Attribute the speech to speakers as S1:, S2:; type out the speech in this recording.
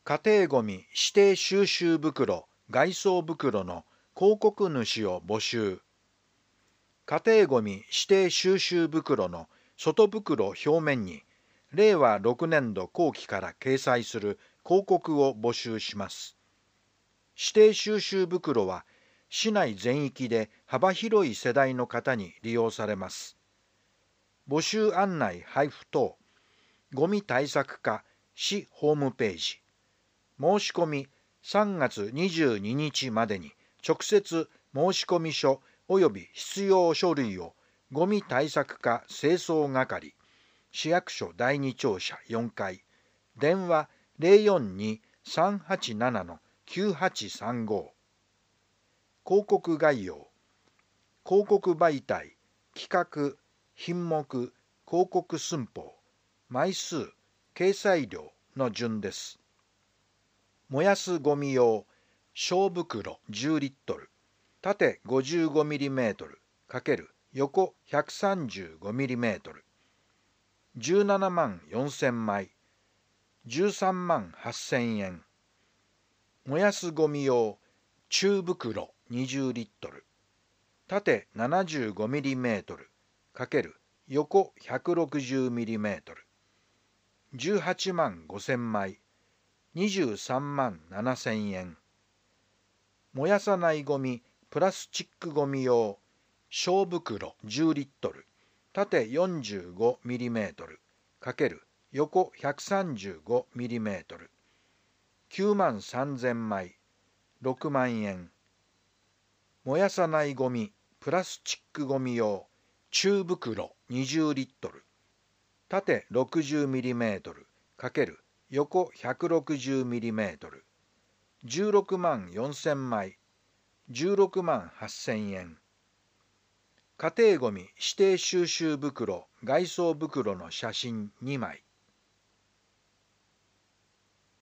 S1: 家庭ごみ指定収集袋外装袋の広告主を募集。家庭ごみ指定収集袋の外袋表面に令和6年度後期から掲載する広告を募集します。指定収集袋は市内全域で幅広い世代の方に利用されます。募集案内配布等、ごみ対策課市ホームページ、申し込み3月22日までに直接申込書及び必要書類をごみ対策課清掃係、市役所第2庁舎4階、電話042-387-9835。広告概要、広告媒体、企画、品目、広告寸法、枚数、掲載量の順です。燃やすごみ用小袋10リットル、縦 55mm× 横 135mm、17万4000枚、13万8000円。燃やすごみ用中袋20リットル、縦 75mm× 横 160mm、18万5000枚、23万7000円。燃やさないごみプラスチックごみ用小袋10リットル、縦 45mm× 横 135mm、9万3000枚、6万円。燃やさないごみプラスチックごみ用中袋20リットル、縦 60mm× 横 160mm、16万4000枚、16万8000円。家庭ごみ指定収集袋外装袋の写真2枚。